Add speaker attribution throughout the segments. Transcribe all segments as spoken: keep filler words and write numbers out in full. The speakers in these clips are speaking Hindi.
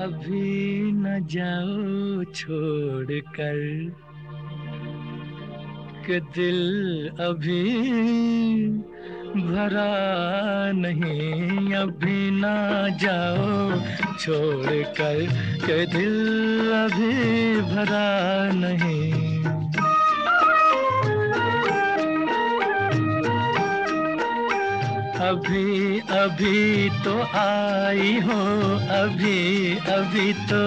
Speaker 1: अभी न जाओ छोड़ कर कि दिल अभी भरा नहीं। अभी न जाओ छोड़ कर कि दिल अभी भरा नहीं। अभी अभी तो आई हो, अभी अभी तो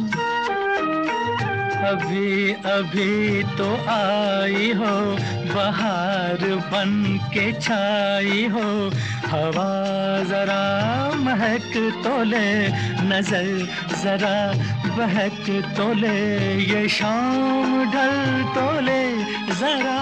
Speaker 1: अभी अभी तो आई हो, बहार बन के छाई हो। हवा जरा महक तो ले, नजर जरा बहक तो ले, ये शाम ढल तो ले जरा,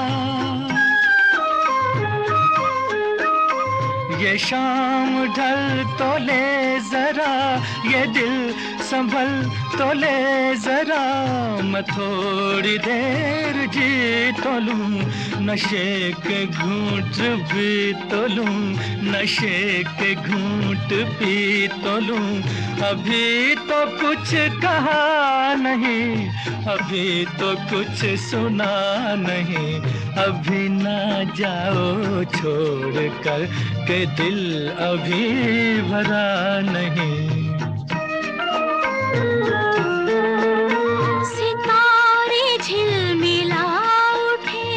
Speaker 1: ये शाम ढल तो ले जरा, ये दिल संभल तो ले जरा। मैं थोड़ी देर जी तो लूं, नशे के घूंट भी तो लूं, नशे के घूंट पी तो लूं। अभी तो कुछ कहा नहीं, अभी तो कुछ सुना नहीं। अभी ना जाओ छोड़ कर के दिल अभी भरा नहीं।
Speaker 2: सितारे झिलमिला उठे,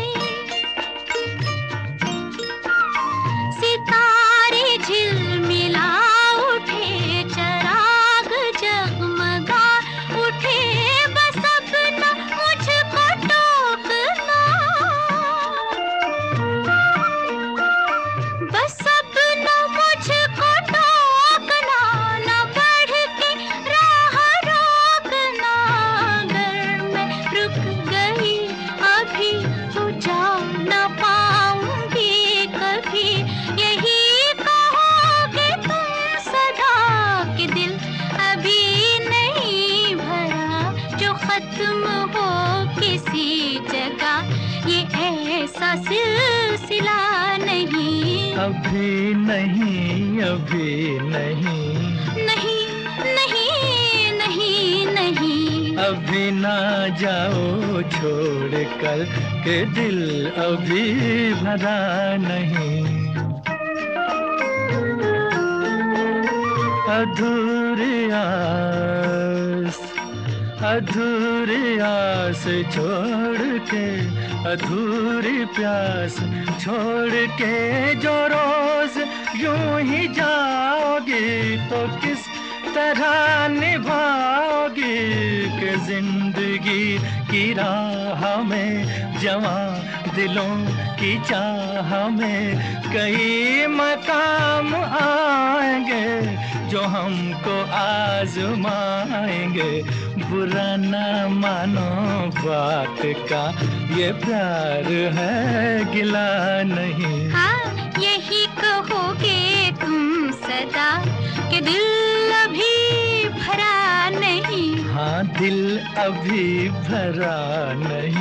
Speaker 2: सितारे झिलमिला उठे, चराग जगमगा उठे। बस अपना मुझको टोकना, बस अपना मुझको टोकना, न बढ़ के राह रोकना। अगर मैं रुक गई अभी तो जा न पाऊंगी कभी। यही कहोगे तुम सदा कि दिल अभी नहीं भरा, जो खत्म हो किसी जगह ये ऐसा सिलसिला नहीं।
Speaker 1: अभी नहीं, अभी नहीं,
Speaker 2: नहीं नहीं नहीं नहीं।
Speaker 1: अभी ना जाओ छोड़ कर के दिल अभी भरा नहीं। अधूरी आस, अधूरी आस छोड़ के, अधूरी प्यास छोड़ के जो रोज यूं ही जाओगी, तो किस तरह निभाओगी कि जिंदगी की राह में, जवां दिलों की चाह में कई मकाम आएंगे जो हमको आजमाएंगे। बुरा ना मानो बात का, ये प्यार है गिला नहीं।
Speaker 2: हाँ, यही कहोगे तुम सदा कि दिल अभी भरा नहीं।
Speaker 1: हाँ, दिल अभी भरा नहीं।